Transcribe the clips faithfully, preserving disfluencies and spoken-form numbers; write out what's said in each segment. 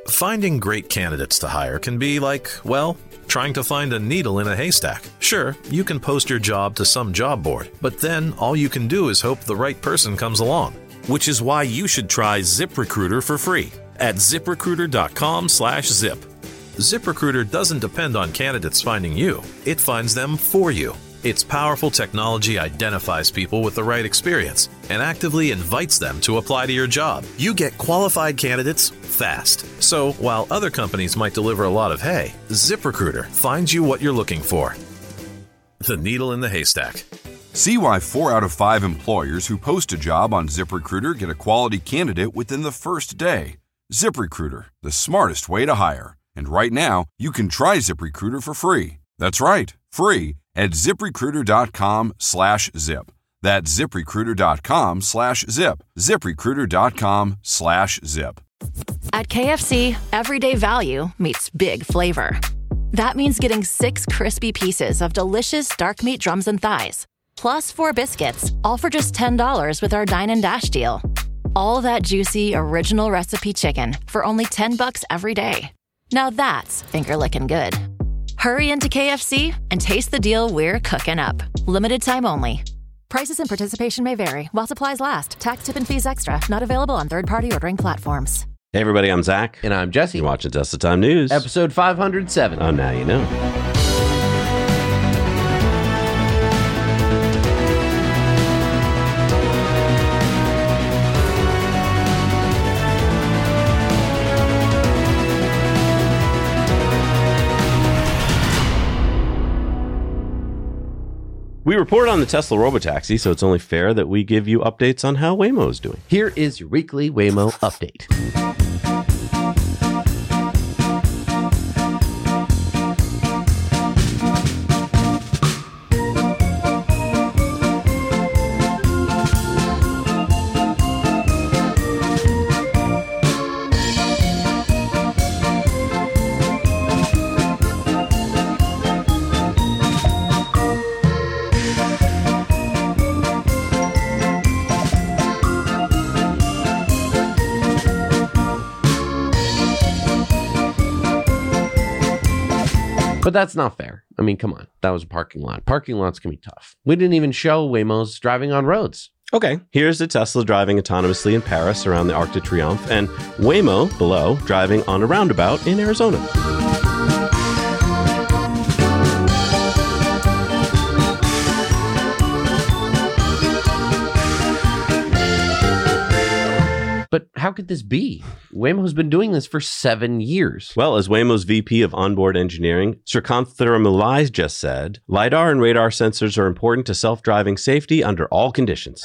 Finding great candidates to hire can be like, well, trying to find a needle in a haystack. Sure, you can post your job to some job board, but then all you can do is hope the right person comes along. Which is why you should try ZipRecruiter for free at ziprecruiter.com slash zip. ZipRecruiter doesn't depend on candidates finding you. It finds them for you. Its powerful technology identifies people with the right experience and actively invites them to apply to your job. You get qualified candidates fast. So while other companies might deliver a lot of hay, ZipRecruiter finds you what you're looking for. The needle in the haystack. See why four out of five employers who post a job on ZipRecruiter get a quality candidate within the first day. ZipRecruiter, the smartest way to hire. And right now, you can try ZipRecruiter for free. That's right, free at ziprecruiter.com slash zip. That's ziprecruiter.com slash zip. ziprecruiter.com slash zip. At K F C, everyday value meets big flavor. That means getting six crispy pieces of delicious dark meat drums and thighs, plus four biscuits, all for just ten dollars with our Dine and Dash deal. All that juicy, original recipe chicken for only ten bucks every day. Now that's finger-licking good. Hurry into K F C and taste the deal we're cooking up. Limited time only. Prices and participation may vary while supplies last. Tax, tip, and fees extra. Not available on third-party ordering platforms. Hey everybody, I'm Zach. And I'm Jesse. You're watching Tesla Time News. Episode five hundred seven. Oh, now you know. We report on the Tesla Robotaxi, so it's only fair that we give you updates on how Waymo is doing. Here is your weekly Waymo update. But that's not fair. I mean, come on. That was a parking lot. Parking lots can be tough. We didn't even show Waymo's driving on roads. Okay, here's the Tesla driving autonomously in Paris around the Arc de Triomphe, and Waymo below driving on a roundabout in Arizona. But how could this be? Waymo's been doing this for seven years. Well, as Waymo's V P of Onboard Engineering, Srikanthara Mulai just said, LiDAR and radar sensors are important to self-driving safety under all conditions.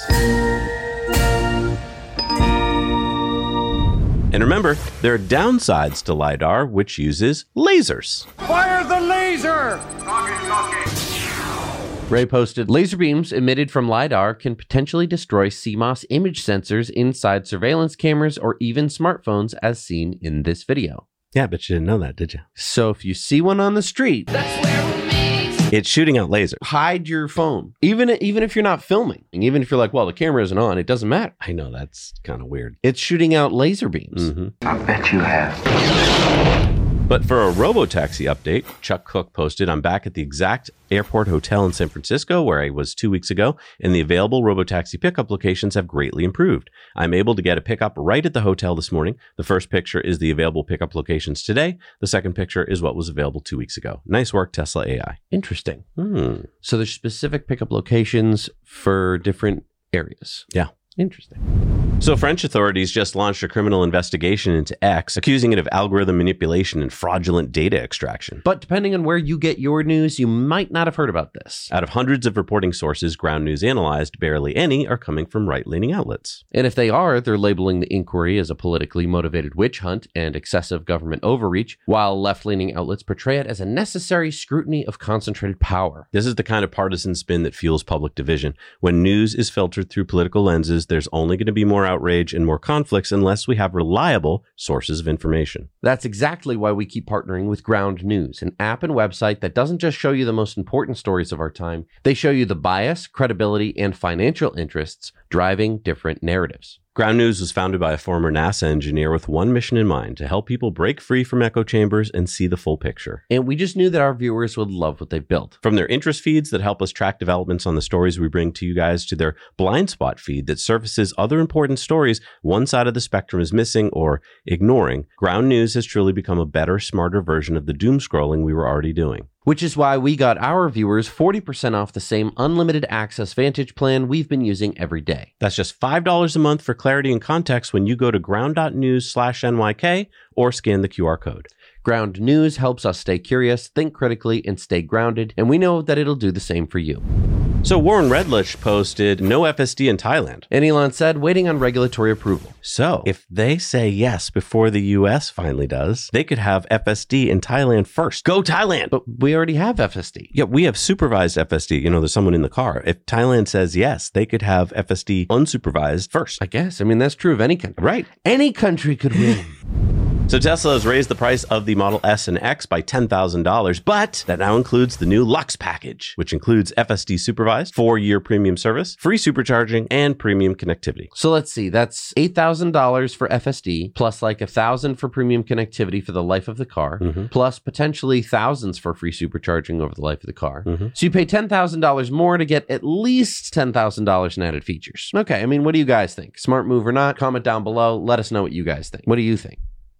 And remember, there are downsides to LiDAR, which uses lasers. Fire the laser! Talking, talking. Ray posted, laser beams emitted from LiDAR can potentially destroy C M O S image sensors inside surveillance cameras or even smartphones as seen in this video. Yeah, but you didn't know that, did you? So if you see one on the street, That's where we meet. It's shooting out lasers. hide your phone. Even, even if you're not filming. And even if you're like, well, the camera isn't on, it doesn't matter. I know, that's kind of weird. It's shooting out laser beams. Mm-hmm. I bet you have. But for a Robotaxi update, Chuck Cook posted, I'm back at the exact airport hotel in San Francisco where I was two weeks ago, and the available Robotaxi pickup locations have greatly improved. I'm able to get a pickup right at the hotel this morning. The first picture is the available pickup locations today. The second picture is what was available two weeks ago. Nice work, Tesla A I. Interesting. Hmm. So there's specific pickup locations for different areas. Yeah. Interesting. So French authorities just launched a criminal investigation into X, accusing it of algorithm manipulation and fraudulent data extraction. But depending on where you get your news, you might not have heard about this. Out of hundreds of reporting sources Ground News analyzed, barely any are coming from right-leaning outlets. And if they are, they're labeling the inquiry as a politically motivated witch hunt and excessive government overreach, while left-leaning outlets portray it as a necessary scrutiny of concentrated power. This is the kind of partisan spin that fuels public division. When news is filtered through political lenses, there's only going to be more outrage and more conflicts unless we have reliable sources of information. That's exactly why we keep partnering with Ground News, an app and website that doesn't just show you the most important stories of our time, they show you the bias, credibility, and financial interests driving different narratives. Ground News was founded by a former NASA engineer with one mission in mind, to help people break free from echo chambers and see the full picture. And we just knew that our viewers would love what they've built. From their interest feeds that help us track developments on the stories we bring to you guys, to their blind spot feed that surfaces other important stories one side of the spectrum is missing or ignoring, Ground News has truly become a better, smarter version of the doom scrolling we were already doing. Which is why we got our viewers forty percent off the same unlimited access Vantage plan we've been using every day. That's just five dollars a month for clarity and context when you go to ground.news slash NYK or scan the Q R code. Ground News helps us stay curious, think critically, and stay grounded, and we know that it'll do the same for you. So Warren Redlich posted no F S D in Thailand. And Elon said, waiting on regulatory approval. So if they say yes before the U S finally does, they could have F S D in Thailand first. Go Thailand! But we already have F S D. Yeah, we have supervised F S D. You know, there's someone in the car. If Thailand says yes, they could have F S D unsupervised first. I guess. I mean, that's true of any country. Right. Any country could win. So Tesla has raised the price of the Model S and X by ten thousand dollars, but that now includes the new Lux package, which includes F S D supervised, four-year premium service, free supercharging, and premium connectivity. So let's see, that's eight thousand dollars for F S D, plus like one thousand dollars for premium connectivity for the life of the car, Mm-hmm. plus potentially thousands for free supercharging over the life of the car. Mm-hmm. So you pay ten thousand dollars more to get at least ten thousand dollars in added features. Okay, I mean, what do you guys think? Smart move or not? Comment down below. Let us know what you guys think. What do you think?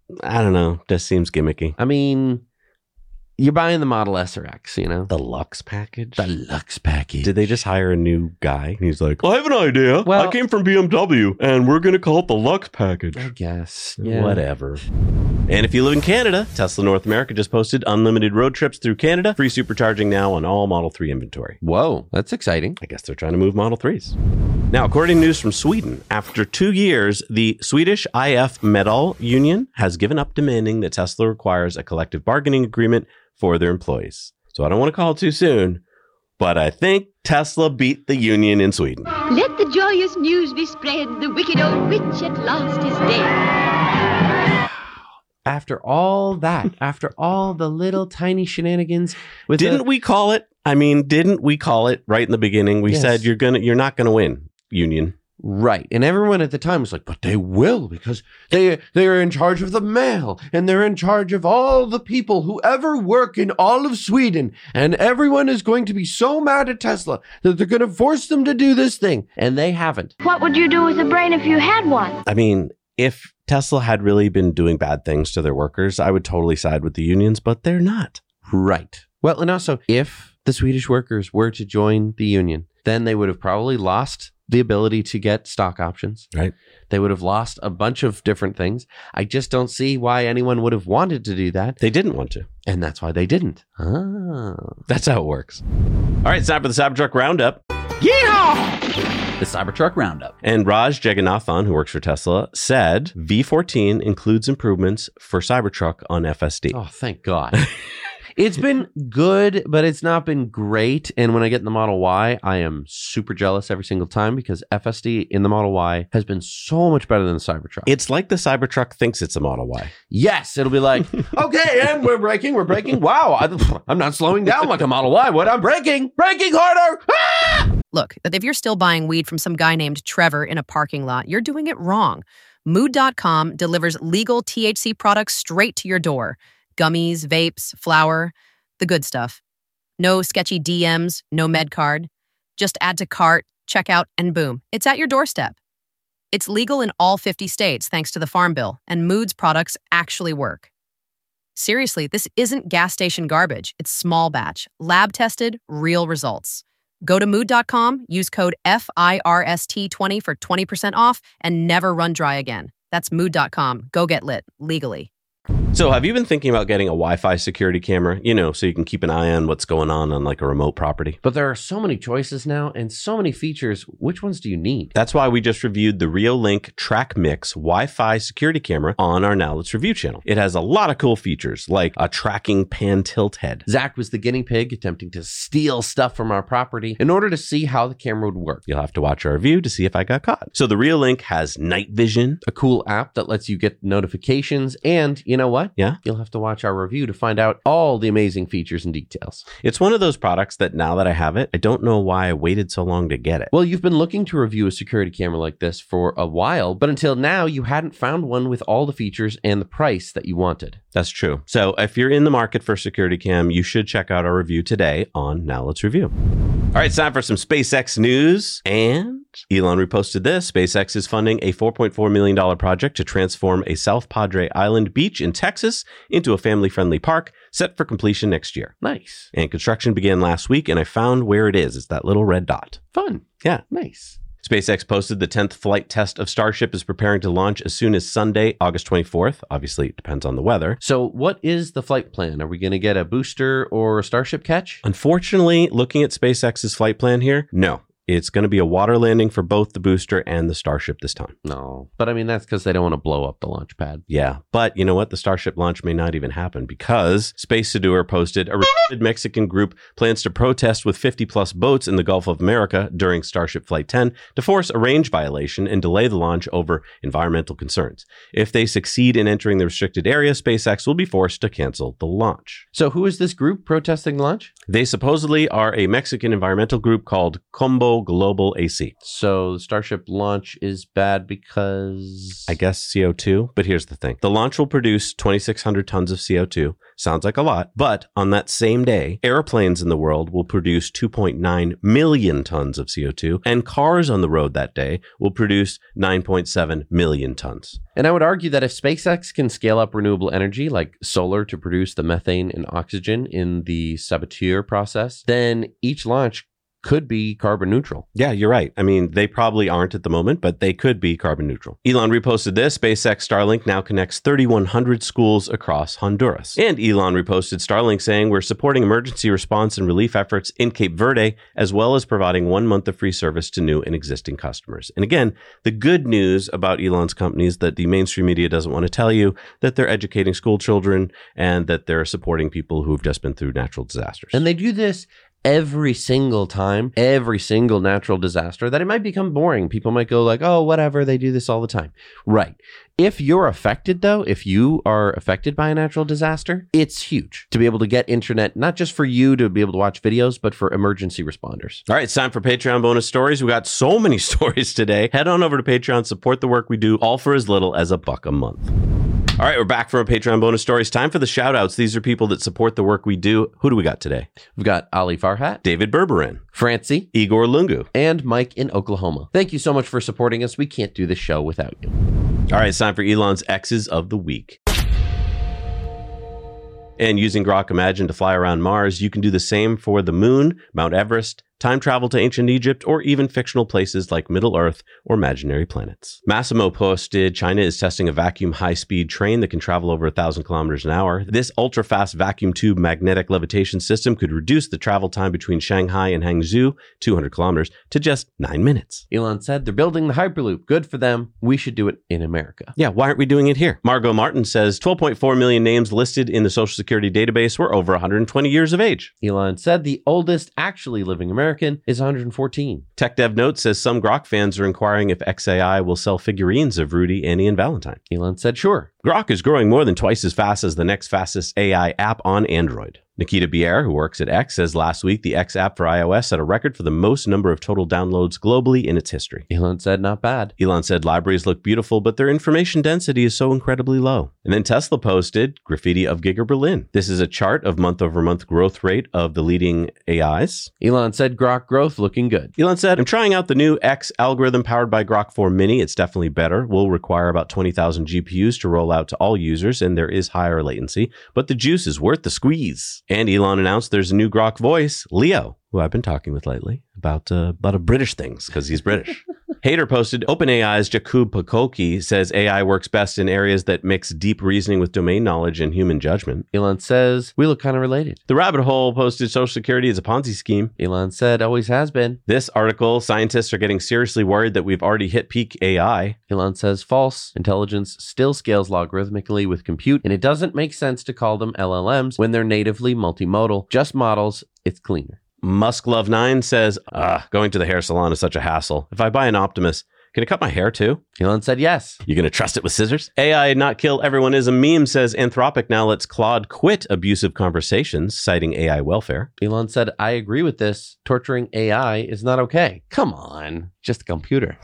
I don't know. Just seems gimmicky. I mean, you're buying the Model S or X, you know? The Lux package? The Lux package. Did they just hire a new guy? He's like, I have an idea. Well- I came from B M W, and we're going to call it the Lux package. I guess. Yeah. Whatever. And if you live in Canada, Tesla North America just posted unlimited road trips through Canada, free supercharging now on all Model three inventory. Whoa, that's exciting. I guess they're trying to move Model threes. Now, according to news from Sweden, after two years, the Swedish I F Metal Union has given up demanding that Tesla requires a collective bargaining agreement for their employees. So I don't want to call it too soon, but I think Tesla beat the union in Sweden. Let the joyous news be spread, the wicked old witch at last is dead. After all that, after all the little tiny shenanigans with Didn't the- we call it? I mean, didn't we call it right in the beginning? We Yes. said you're gonna, you're not gonna win, union. Right. And everyone at the time was like, but they will, because they they are in charge of the mail, and they're in charge of all the people who ever work in all of Sweden, and everyone is going to be so mad at Tesla that they're going to force them to do this thing. And they haven't. What would you do with a brain if you had one? I mean, if Tesla had really been doing bad things to their workers, I would totally side with the unions, but they're not. Right. Well, and also, if the Swedish workers were to join the union, then they would have probably lost the ability to get stock options. Right. They would have lost a bunch of different things. I just don't see why anyone would have wanted to do that. They didn't want to. And that's why they didn't. Ah. That's how it works. All right, it's time for the Cybertruck Roundup. Yeehaw! The Cybertruck Roundup. And Raj Jagannathan, who works for Tesla, said V fourteen includes improvements for Cybertruck on F S D. Oh, thank God. It's been good, but it's not been great. And when I get in the Model Y, I am super jealous every single time, because F S D in the Model Y has been so much better than the Cybertruck. It's like the Cybertruck thinks it's a Model Y. Yes, it'll be like, okay, and we're braking, we're braking. Wow, I, I'm not slowing down like a Model Y. What? I'm braking, braking harder. Ah! Look, if you're still buying weed from some guy named Trevor in a parking lot, you're doing it wrong. Mood dot com delivers legal T H C products straight to your door. Gummies, vapes, flour, the good stuff. No sketchy D Ms, no med card. Just add to cart, checkout, and boom, it's at your doorstep. It's legal in all fifty states thanks to the Farm Bill, and Mood's products actually work. Seriously, this isn't gas station garbage. It's small batch, lab tested, real results. Go to mood dot com, use code F I R S T twenty for twenty percent off, and never run dry again. That's mood dot com. Go get lit, legally. So have you been thinking about getting a Wi-Fi security camera, you know, so you can keep an eye on what's going on on like a remote property? But there are so many choices now and so many features. Which ones do you need? That's why we just reviewed the Reolink Track Mix Wi-Fi security camera on our Now Let's Review channel. It has a lot of cool features like a tracking pan tilt head. Zach was the guinea pig attempting to steal stuff from our property in order to see how the camera would work. You'll have to watch our review to see if I got caught. So the Reolink has night vision, a cool app that lets you get notifications, and you know what? what? Yeah? You'll have to watch our review to find out all the amazing features and details. It's one of those products that now that I have it, I don't know why I waited so long to get it. Well, you've been looking to review a security camera like this for a while, but until now, you hadn't found one with all the features and the price that you wanted. That's true. So if you're in the market for security cam, you should check out our review today on Now Let's Review. All right, it's time for some SpaceX news. And Elon reposted this. SpaceX is funding a four point four million dollars project to transform a South Padre Island beach in Texas into a family-friendly park set for completion next year. Nice. And construction began last week, and I found where it is. It's that little red dot. Fun. Yeah. Nice. SpaceX posted the tenth flight test of Starship is preparing to launch as soon as Sunday, August twenty-fourth. Obviously, it depends on the weather. So what is the flight plan? Are we going to get a booster or a Starship catch? Unfortunately, looking at SpaceX's flight plan here, no. It's going to be a water landing for both the booster and the Starship this time. No. But I mean, that's because they don't want to blow up the launch pad. Yeah. But you know what? The Starship launch may not even happen because Space Seduer posted a retarded Mexican group plans to protest with fifty plus boats in the Gulf of America during Starship Flight ten to force a range violation and delay the launch over environmental concerns. If they succeed in entering the restricted area, SpaceX will be forced to cancel the launch. So who is this group protesting the launch? They supposedly are a Mexican environmental group called Combo Global A C. So the Starship launch is bad because... I guess C O two, but here's the thing. The launch will produce twenty-six hundred tons of C O two. Sounds like a lot, but on that same day, airplanes in the world will produce two point nine million tons of C O two, and cars on the road that day will produce nine point seven million tons. And I would argue that if SpaceX can scale up renewable energy like solar to produce the methane and oxygen in the Saboteur process, then each launch could be carbon neutral. Yeah, you're right. I mean, they probably aren't at the moment, but they could be carbon neutral. Elon reposted this. SpaceX Starlink now connects thirty-one hundred schools across Honduras. And Elon reposted Starlink saying, we're supporting emergency response and relief efforts in Cape Verde, as well as providing one month of free service to new and existing customers. And again, the good news about Elon's company is that the mainstream media doesn't want to tell you that they're educating school children and that they're supporting people who've just been through natural disasters. And they do this every single time, every single natural disaster, that it might become boring. People might go like, oh, whatever, they do this all the time. Right. If you're affected, though, if you are affected by a natural disaster, it's huge to be able to get internet, not just for you to be able to watch videos, but for emergency responders. All right, it's time for Patreon bonus stories. We got so many stories today. Head on over to Patreon, support the work we do, all for as little as a buck a month. All right, we're back from our Patreon bonus stories. Time for the shout outs. These are people that support the work we do. Who do we got today? We've got Ali Farhat, David Berberin, Francie, Igor Lungu, and Mike in Oklahoma. Thank you so much for supporting us. We can't do this show without you. All right, it's time for Elon's X's of the week. And using Grok Imagine to fly around Mars, you can do the same for the moon, Mount Everest, time travel to ancient Egypt, or even fictional places like Middle Earth or imaginary planets. Massimo posted, China is testing a vacuum high-speed train that can travel over one thousand kilometers an hour. This ultra-fast vacuum tube magnetic levitation system could reduce the travel time between Shanghai and Hangzhou, two hundred kilometers, to just nine minutes. Elon said they're building the Hyperloop. Good for them. We should do it in America. Yeah, why aren't we doing it here? Margot Martin says, twelve point four million names listed in the Social Security database were over one hundred twenty years of age. Elon said the oldest actually living American is one hundred fourteen. Tech Dev Note says some Grok fans are inquiring if X A I will sell figurines of Rudy, Annie, and Valentine. Elon said, sure. Grok is growing more than twice as fast as the next fastest A I app on Android. Nikita Bier, who works at X, says last week the X app for iOS set a record for the most number of total downloads globally in its history. Elon said, not bad. Elon said libraries look beautiful, but their information density is so incredibly low. And then Tesla posted graffiti of Giga Berlin. This is a chart of month-over-month growth rate of the leading A Is. Elon said Grok growth looking good. Elon said, I'm trying out the new X algorithm powered by Grok four Mini. It's definitely better. Will require about twenty thousand G P Us to roll out to all users, and there is higher latency, but the juice is worth the squeeze. And Elon announced there's a new Grok voice, Leo, who I've been talking with lately about uh, a lot of British things because he's British. Hater posted, OpenAI's Jakub Pakolki says A I works best in areas that mix deep reasoning with domain knowledge and human judgment. Elon says, we look kind of related. The Rabbit Hole posted Social Security is a Ponzi scheme. Elon said, always has been. This article, scientists are getting seriously worried that we've already hit peak A I. Elon says, false. Intelligence still scales logarithmically with compute, and it doesn't make sense to call them L L Ms when they're natively multimodal. Just models, it's cleaner. Musk Love nine says, ah, going to the hair salon is such a hassle. If I buy an Optimus, Can it cut my hair too? Elon said yes. You going to trust it with scissors? A I not kill everyone is a meme, says Anthropic now lets Claude quit abusive conversations, citing A I welfare. Elon said, I agree with this. Torturing A I is not okay. Come on, just a computer.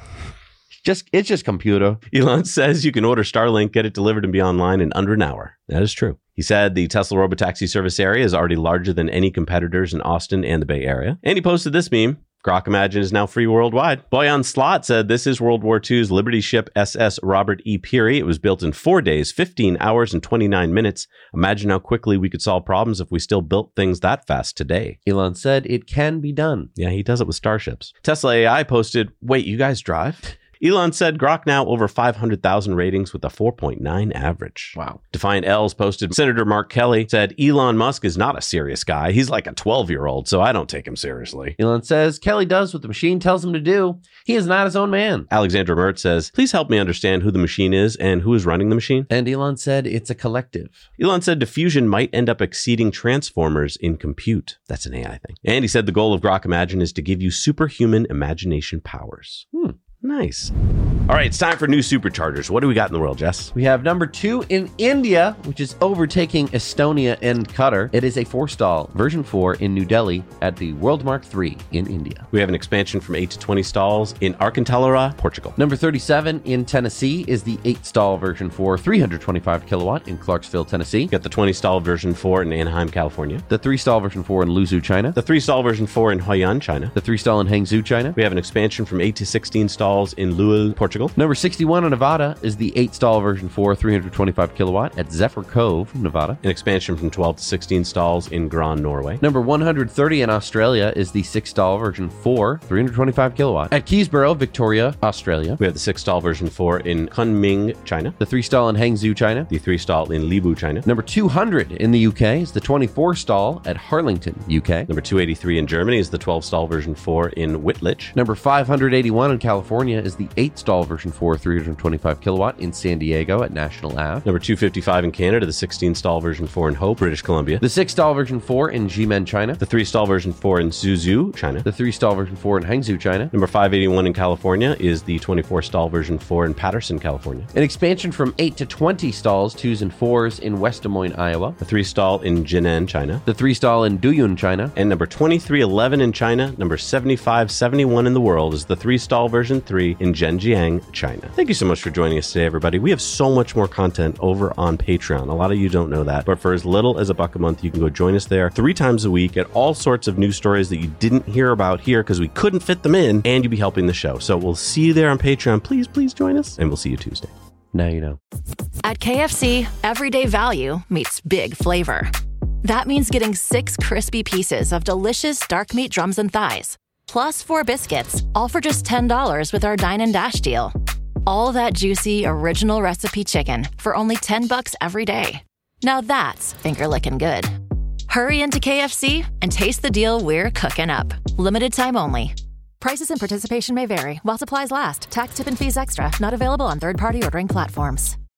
Just It's just computer. Elon says you can order Starlink, get it delivered, and be online in under an hour. That is true. He said the Tesla Robotaxi service area is already larger than any competitors in Austin and the Bay Area. And he posted this meme. Grok Imagine is now free worldwide. Boyan Slot said this is World War Two's Liberty ship S S Robert E. Peary. It was built in four days, fifteen hours, and twenty-nine minutes. Imagine how quickly we could solve problems if we still built things that fast today. Elon said it can be done. Yeah, he does it with starships. Tesla A I posted, wait, you guys drive? Elon said Grok now over five hundred thousand ratings with a four point nine average. Wow. Defiant L's posted, Senator Mark Kelly said Elon Musk is not a serious guy. He's like a twelve-year-old, so I don't take him seriously. Elon says Kelly does what the machine tells him to do. He is not his own man. Alexandra Mert says, please help me understand who the machine is and who is running the machine. And Elon said it's a collective. Elon said diffusion might end up exceeding transformers in compute. That's an A I thing. And he said the goal of Grok Imagine is to give you superhuman imagination powers. Hmm. Nice. All right, it's time for new superchargers. What do we got in the world, Jess? We have number two in India, which is overtaking Estonia and Qatar. It is a four-stall version four in New Delhi at the World Mark three in India. We have an expansion from eight to twenty stalls in Alcantara, Portugal. Number thirty-seven in Tennessee is the eight-stall version four, three hundred twenty-five kilowatt in Clarksville, Tennessee. We got the twenty-stall version four in Anaheim, California. The three-stall version four in Luzhu, China. The three-stall version four in Huayan, China. The three-stall in Hangzhou, China. We have an expansion from eight to sixteen stalls in Lowell, Portugal. Number sixty-one in Nevada is the eight-stall version four, three hundred twenty-five kilowatt at Zephyr Cove, Nevada. An expansion from twelve to sixteen stalls in Gran, Norway. Number one hundred thirty in Australia is the six-stall version four, three hundred twenty-five kilowatt at Keysborough, Victoria, Australia. We have the six-stall version four in Kunming, China. The three-stall in Hangzhou, China. The three-stall in Libu, China. Number two hundred in the U K is the twenty-four stall at Harlington, U K. Number two eighty-three in Germany is the twelve-stall version four in Wittlich. Number five hundred eighty-one in California is the eight-stall version four, three hundred twenty-five kilowatt in San Diego at National Avenue. Number two fifty-five in Canada, the sixteen-stall version four in Hope, British Columbia. The six-stall version four in Jimen, China. The three-stall version four in Suzhou, China. The three-stall version four in Hangzhou, China. Number five eighty-one in California is the twenty-four-stall version four in Patterson, California. An expansion from eight to twenty stalls, twos and fours in West Des Moines, Iowa. The three-stall in Jinan, China. The three-stall in Duyun, China. And number twenty-three eleven in China, number seventy-five seventy-one in the world is the three-stall version three in Zhenjiang, China. Thank you so much for joining us today, everybody. We have so much more content over on Patreon. A lot of you don't know that, but for as little as a buck a month, you can go join us there three times a week, get all sorts of news stories that you didn't hear about here because we couldn't fit them in, and you'll be helping the show. So we'll see you there on Patreon. Please, please join us, and we'll see you Tuesday. Now you know. At K F C, everyday value meets big flavor. That means getting six crispy pieces of delicious dark meat drums and thighs, plus four biscuits, all for just ten dollars with our Dine and Dash deal. All that juicy, original recipe chicken for only ten bucks every day. Now that's finger-licking good. Hurry into K F C and taste the deal we're cooking up. Limited time only. Prices and participation may vary while supplies last. Tax, tip, and fees extra. Not available on third-party ordering platforms.